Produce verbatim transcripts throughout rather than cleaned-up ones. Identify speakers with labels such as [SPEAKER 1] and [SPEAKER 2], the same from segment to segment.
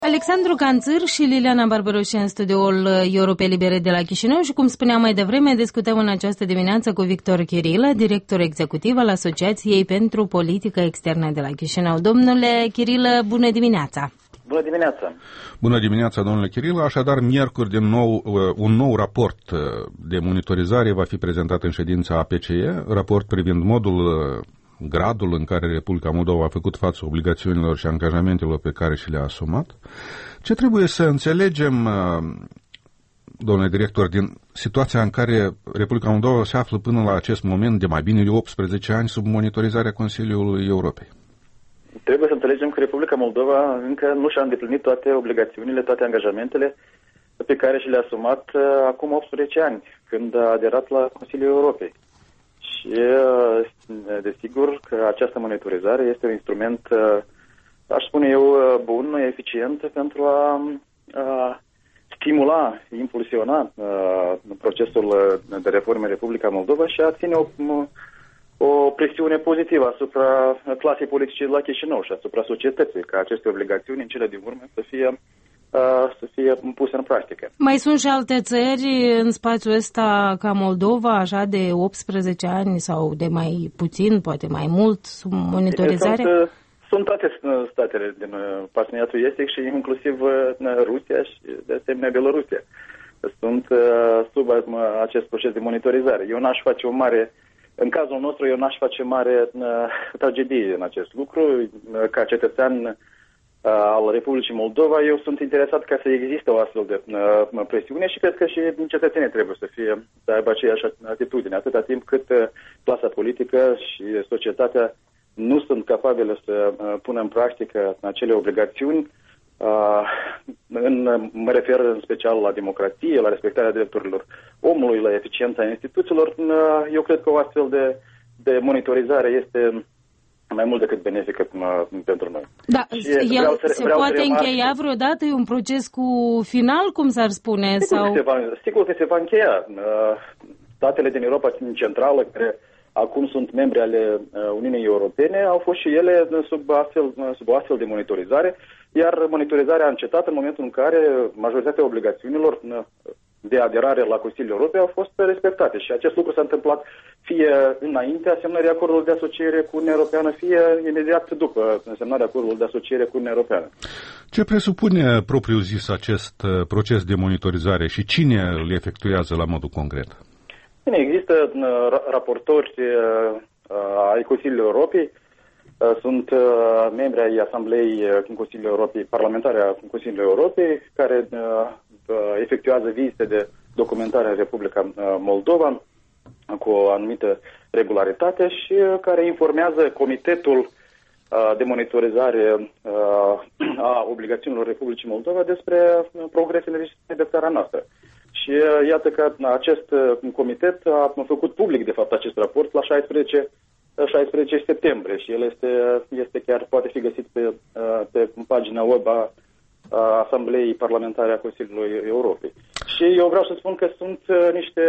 [SPEAKER 1] Alexandru Canțâr și Liliana Barbaroș în studioul Europe Libere de la Chișinău și, cum spuneam mai devreme, discutăm în această dimineață cu Victor Chirilă, director executiv al Asociației pentru Politică Externă de la Chișinău. Domnule Chirilă, bună dimineața!
[SPEAKER 2] Bună dimineața!
[SPEAKER 3] Bună dimineața, domnule Chirilă! Așadar, miercuri, din nou, un nou raport de monitorizare va fi prezentat în ședința A P C E, raport privind modul, gradul în care Republica Moldova a făcut față obligațiunilor și angajamentelor pe care și le-a asumat. Ce trebuie să înțelegem, domnule director, din situația în care Republica Moldova se află până la acest moment de mai bine de optsprezece ani sub monitorizarea Consiliului Europei?
[SPEAKER 2] Trebuie să înțelegem că Republica Moldova încă nu și-a îndeplinit toate obligațiunile, toate angajamentele pe care și le-a asumat acum optsprezece ani, când a aderat la Consiliul Europei. Și desigur că această monitorizare este un instrument, aș spune eu, bun, eficient pentru a, a stimula, impulsiona procesul de reforme în Republica Moldova și a ține o, o presiune pozitivă asupra clasei politice de la Chișinău și asupra societății, ca aceste obligațiuni în cele din urmă să fie să fie puse în practică.
[SPEAKER 1] Mai sunt și alte țări în spațiul ăsta ca Moldova, așa de optsprezece ani sau de mai puțin, poate mai mult, sub monitorizare?
[SPEAKER 2] Sunt, sunt toate statele din parteneriatul estic și inclusiv Rusia și de asemenea Belorusia. Sunt sub acest proces de monitorizare. Eu n-aș face o mare, în cazul nostru, eu n-aș face mare tragedie în acest lucru. Ca cetățean al Republicii Moldova, eu sunt interesat ca să existe o astfel de uh, presiune și cred că și cetățenii trebuie să fie, să aibă aceeași atitudine, atâta timp cât uh, clasa politică și societatea nu sunt capabile să uh, pună în practică acele obligațiuni. Uh, în, mă refer în special la democrație, la respectarea drepturilor omului, la eficiența instituțiilor. Uh, eu cred că o astfel de, de monitorizare este mai mult decât benefică pentru noi.
[SPEAKER 1] Da, el să, se poate încheia vreodată? E un proces cu final, cum s-ar spune?
[SPEAKER 2] Sigur,
[SPEAKER 1] sau...
[SPEAKER 2] că se va, sigur că se va încheia. Statele din Europa Centrală, care acum sunt membri ale Uniunii Europene, au fost și ele sub, astfel, sub o astfel de monitorizare, iar monitorizarea a încetat în momentul în care majoritatea obligațiunilor de aderare la Consiliul Europei au fost respectate. Și acest lucru s-a întâmplat fie înaintea semnării acordului de asociere cu Uniunea Europeană, fie imediat după semnarea acordului de asociere cu Uniunea Europeană.
[SPEAKER 3] Ce presupune propriu-zis acest proces de monitorizare și cine îl efectuează la modul concret?
[SPEAKER 2] Bine, există raportori ai Consiliului Europei, sunt membri ai Asamblei Consiliului Europei, parlamentare a Consiliului Europei, care efectuează vizite de documentare în Republica Moldova cu o anumită regularitate și care informează Comitetul de monitorizare a obligațiunilor Republicii Moldova despre progresele înregistrate de țara noastră. Și iată că acest comitet a făcut public, de fapt, acest raport la șaisprezece septembrie și el este, este chiar, poate fi găsit pe, pe pagina web a Asamblei Parlamentare a Consiliului Europei. Și eu vreau să spun că sunt niște,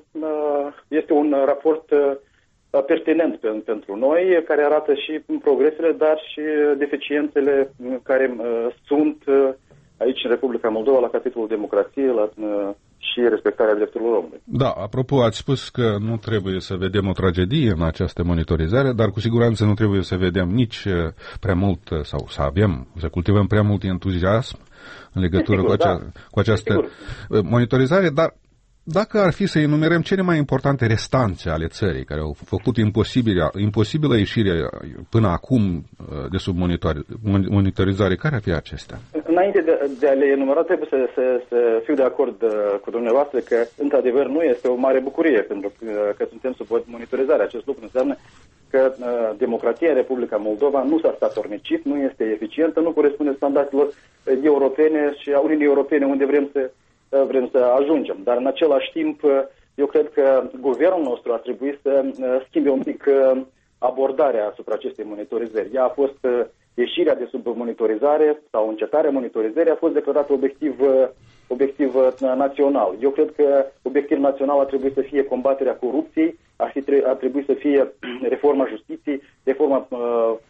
[SPEAKER 2] este un raport pertinent pentru noi, care arată și progresele, dar și deficiențele care sunt aici în Republica Moldova la capitolul democrație la, și respectarea drepturilor omului.
[SPEAKER 3] Da, apropo, ați spus că nu trebuie să vedem o tragedie în această monitorizare, dar cu siguranță nu trebuie să vedem nici prea mult sau să avem, să cultivăm prea mult entuziasm în legătură
[SPEAKER 2] sigur,
[SPEAKER 3] cu, acea,
[SPEAKER 2] da.
[SPEAKER 3] cu această
[SPEAKER 2] sigur.
[SPEAKER 3] monitorizare, dar dacă ar fi să enumerăm cele mai importante restanțe ale țării care au făcut imposibilă, imposibilă ieșirea până acum de sub monitorizare, care ar fi acestea?
[SPEAKER 2] Înainte de, de a le enumera, trebuie să, să, să fiu de acord cu dumneavoastră că, într-adevăr, nu este o mare bucurie, pentru că, că suntem sub monitorizare. Acest lucru înseamnă că uh, democrația în Republica Moldova nu s-a statornicit, nu este eficientă, nu corespunde standardelor europene și a Uniunii Europene unde vrem să vrem să ajungem. Dar în același timp, eu cred că guvernul nostru ar trebui să schimbe un pic abordarea asupra acestei monitorizări. Ea a fost, ieșirea de sub monitorizare sau încetarea monitorizării a fost declarată obiectiv, obiectiv național. Eu cred că obiectiv național ar trebui să fie combaterea corupției, ar, fi, ar trebui să fie reforma justiției, reforma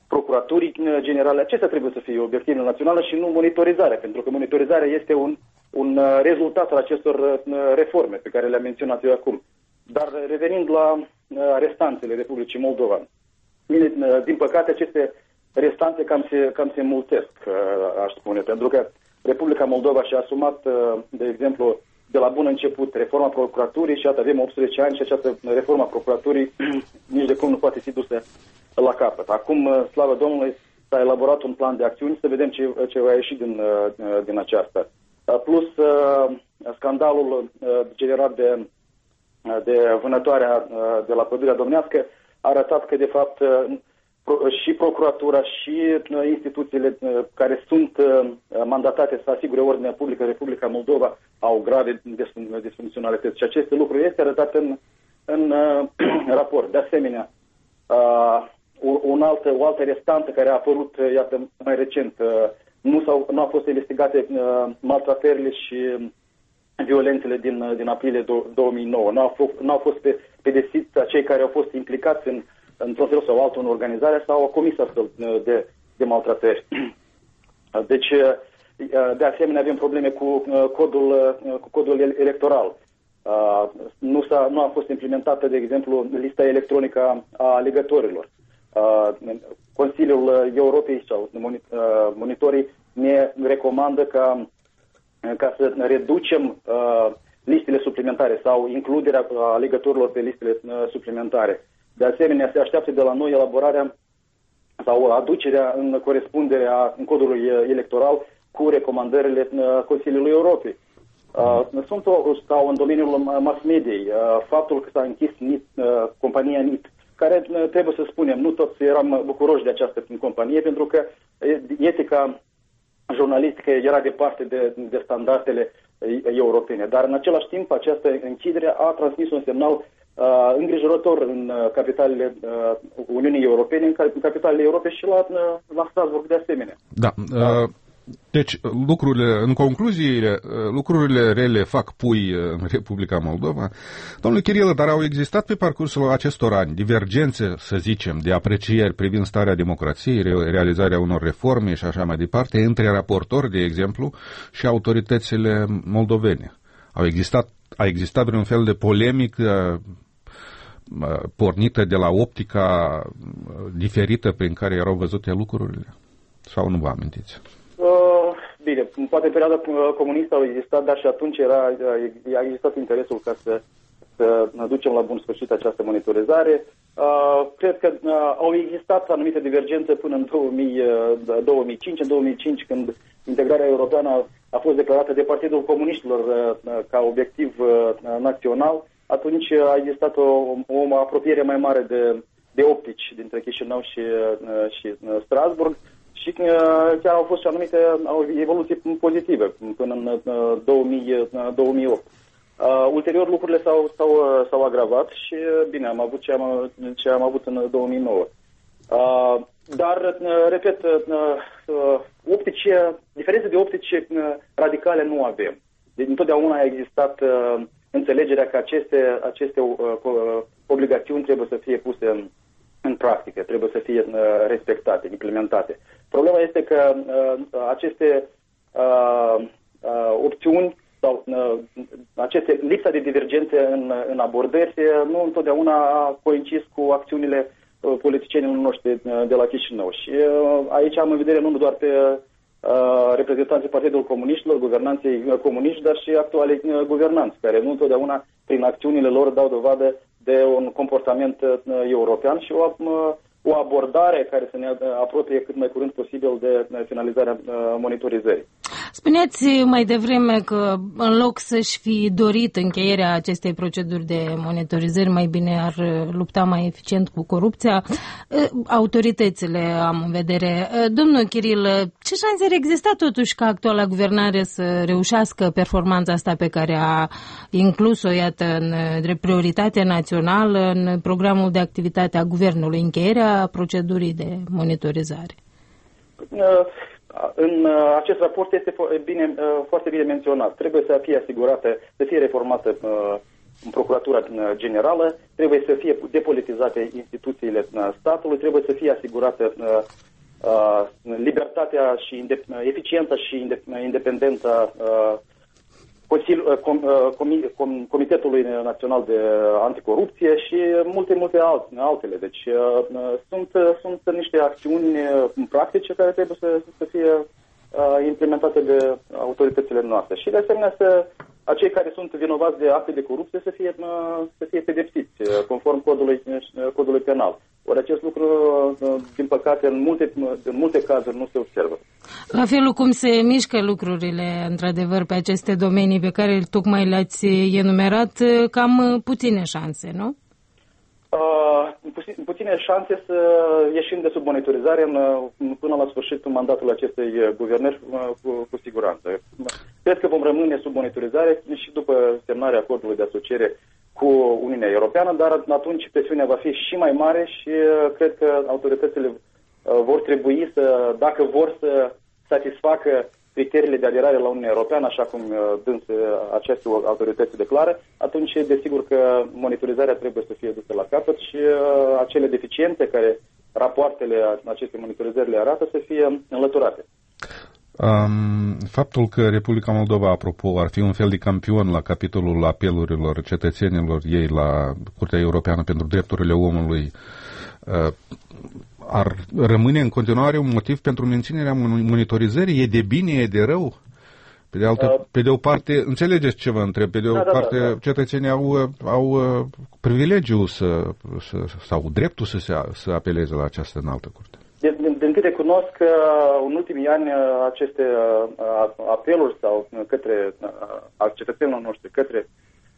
[SPEAKER 2] procuraturii generale. Acestea trebuie să fie obiectivele naționale și nu monitorizarea, pentru că monitorizarea este un, un rezultat al acestor reforme pe care le-am menționat eu acum. Dar revenind la restanțele Republicii Moldova, din păcate aceste restanțe cam se, cam se mulțesc, aș spune, pentru că Republica Moldova și-a asumat, de exemplu, de la bun început reforma procuraturii și iată, avem optsprezece ani și această reforma procuraturii nici de cum nu poate fi dusă la capăt. Acum, slavă Domnului, s-a elaborat un plan de acțiuni, să vedem ce, ce va ieși din, din aceasta. Plus, scandalul generat de, de vânătoarea de la Pădurea Domnească a arătat că, de fapt, și procuratura și instituțiile care sunt mandatate să asigure ordinea publică în Republica Moldova au grave disfuncționalități. Și aceste lucruri este arătat în, în raport. De asemenea, un alt, o altă restantă care a apărut, iată, mai recent, nu, s-au, nu au fost investigate maltratările și violențele din, din aprilie două mii nouă. Nu au fost, nu au fost pedepsiți cei care au fost implicați în într-un fel sau altul în organizare sau au comis astfel de, de maltratări. Deci, de asemenea, avem probleme cu codul, cu codul electoral. Nu, s-a, nu a fost implementată, de exemplu, lista electronică a alegătorilor. Consiliul Europei sau monitorii ne recomandă ca, ca să reducem listele suplimentare sau includerea alegătorilor pe listele suplimentare. De asemenea, se așteaptă de la noi elaborarea sau aducerea în corespundere a codului electoral cu recomandările Consiliului Europei. Sunt sau în domeniul mass mediei, faptul că s-a închis N I T, compania N I T, care trebuie să spunem, nu toți eram bucuroși de această companie, pentru că etica jurnalistică era departe de, de standardele europene. Dar în același timp, această închidere a transmis un semnal Uh, îngrijorător în uh, capitalele uh, Uniunii Europene, în, în capitalele Europei și la, uh, la Strasbourg de asemenea.
[SPEAKER 3] Da. Uh, deci, lucrurile, în concluzie, uh, lucrurile rele fac pui în Republica Moldova. Domnule Chirilă, dar au existat pe parcursul acestor ani divergențe, să zicem, de aprecieri privind starea democrației, re- realizarea unor reforme și așa mai departe, între raportori, de exemplu, și autoritățile moldovene. Au existat, a existat vreun fel de polemică pornită de la optica diferită prin care erau văzute lucrurile? Sau nu vă amintiți?
[SPEAKER 2] Uh, bine, poate în perioada comunistă au existat, dar și atunci era, a existat interesul ca să, să ducem la bun sfârșit această monitorizare. Uh, cred că uh, au existat anumite divergențe până în două mii cinci. În două mii cinci, când integrarea europeană a fost declarată de Partidul Comuniștilor uh, ca obiectiv uh, național, atunci a existat o, o apropiere mai mare de, de optici dintre Chișinău și, și Strasbourg și chiar au fost și anumite au evoluții pozitive până în două mii opt. Uh, ulterior lucrurile s-au, s-au, s-au agravat și bine, am avut ce am, ce am avut în două mii nouă. Uh, dar, uh, repet, uh, optici, diferențe de optici uh, radicale nu avem. Deci întotdeauna a existat uh, înțelegerea că aceste, aceste uh, uh, obligațiuni trebuie să fie puse în, în practică, trebuie să fie uh, respectate, implementate. Problema este că uh, aceste uh, uh, opțiuni sau uh, aceste lipsa de divergențe în, în abordări nu întotdeauna a coincis cu acțiunile uh, politicienilor noștri uh, de la Chișinău. Și uh, aici am în vedere nu doar pe uh, reprezentanții Partidului Comuniștilor, guvernanții comuniști, dar și actualii uh, guvernanți, care nu întotdeauna prin acțiunile lor dau dovadă de un comportament uh, european și o, uh, o abordare care să ne apropie cât mai curând posibil de finalizarea uh, monitorizării.
[SPEAKER 1] Spuneați mai devreme că în loc să-și fi dorit încheierea acestei proceduri de monitorizări, mai bine ar lupta mai eficient cu corupția. Autoritățile am în vedere. Domnul Chiril, ce șanse ar exista totuși ca actuala guvernare să reușească performanța asta pe care a inclus-o, iată, în prioritate națională, în programul de activitate a guvernului, încheierea procedurii de monitorizare?
[SPEAKER 2] Uh. În uh, acest raport este bine, uh, foarte bine menționat. Trebuie să fie asigurată, să fie reformată uh, în Procuratura Generală, trebuie să fie depolitizate instituțiile statului, trebuie să fie asigurată libertatea și eficiența și independența Comitetului Național de Anticorupție și multe, multe altele. Deci sunt, sunt niște acțiuni practice care trebuie să, să fie implementate de autoritățile noastre. Și de asemenea să acei care sunt vinovați de acte de corupție să fie, să fie pedepsiți conform codului, codului penal. Ori acest lucru, din păcate, în multe, în multe cazuri nu se observă.
[SPEAKER 1] La felul cum se mișcă lucrurile, într-adevăr, pe aceste domenii pe care tocmai le-ați enumerat, cam puține șanse, nu?
[SPEAKER 2] Uh, puține șanse să ieșim de sub monitorizare în, până la sfârșitul mandatului acestei guvernări, cu, cu siguranță. Cred că vom rămâne sub monitorizare și după semnarea acordului de asociere cu Uniunea Europeană, dar atunci presiunea va fi și mai mare și cred că autoritățile vor trebui să, dacă vor să satisfacă criteriile de aderare la Uniunea Europeană, așa cum dâns aceste autorități declară, atunci desigur că monitorizarea trebuie să fie dusă la capăt și acele deficiențe care rapoartele acestei monitorizări le arată să fie înlăturate.
[SPEAKER 3] Um, faptul că Republica Moldova, apropo, ar fi un fel de campion la capitolul apelurilor cetățenilor ei la Curtea Europeană pentru Drepturile Omului, uh, ar rămâne în continuare un motiv pentru menținerea monitorizării? E de bine, e de rău? Pe de, altă, uh, pe de o parte, înțelegeți ce vă întreb, pe de o da, parte, da, da. Cetățenii au, au privilegiul să, să, sau dreptul să, se, să apeleze la această înaltă curte.
[SPEAKER 2] Din, din, din câte cunosc, în ultimii ani aceste apeluri sau către cetățenilor noștri către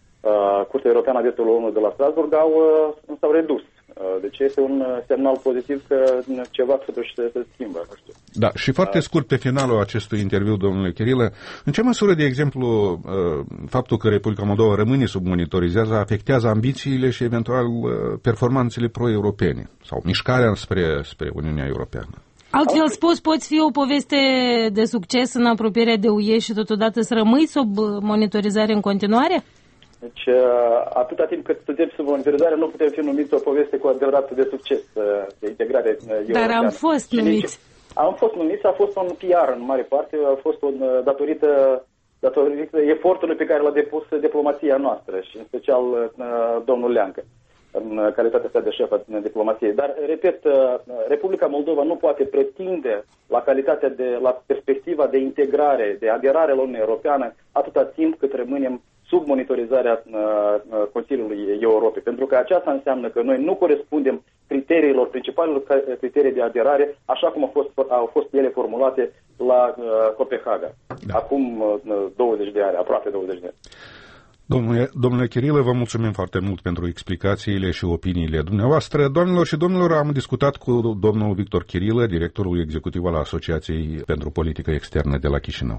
[SPEAKER 2] Curtea Europeană a Drepturilor Omului de la Strasbourg au, s-au redus. Deci este un semnal pozitiv că ceva trebuie să se schimbă. Nu știu.
[SPEAKER 3] Da, și foarte scurt pe finalul acestui interviu, domnule Chirilă, în ce măsură, de exemplu, faptul că Republica Moldova rămâne sub monitorizare afectează ambițiile și eventual performanțele pro-europene sau mișcarea spre, spre Uniunea Europeană?
[SPEAKER 1] Altfel spus, poți fi o poveste de succes în apropierea de U E și totodată să rămâi sub monitorizare în continuare?
[SPEAKER 2] Deci, atâta timp cât suntem sub monitorizare, nu putem fi numiți o poveste cu adevărat de succes de integrare europeană.
[SPEAKER 1] Dar am fost numiți.
[SPEAKER 2] Am fost numiți, a fost un P R în mare parte, a fost un, datorită, datorită efortului pe care l-a depus diplomația noastră și în special domnul Leancă, în calitatea sa de șef a diplomației. Dar, repet, Republica Moldova nu poate pretinde la calitatea de, la perspectiva de integrare, de aderare la Uniunea Europeană, atâta timp cât rămânem sub monitorizarea uh, Consiliului Europei. Pentru că aceasta înseamnă că noi nu corespundem criteriilor, principalelor criterii de aderare, așa cum au fost, au fost ele formulate la uh, Copenhaga. Da. Acum uh, douăzeci de ani, aproape douăzeci de ani.
[SPEAKER 3] Domnule, domnule Chirilă, vă mulțumim foarte mult pentru explicațiile și opiniile dumneavoastră. Doamnelor și domnilor, am discutat cu domnul Victor Chirilă, directorul executiv al Asociației pentru Politică Externă de la Chișinău.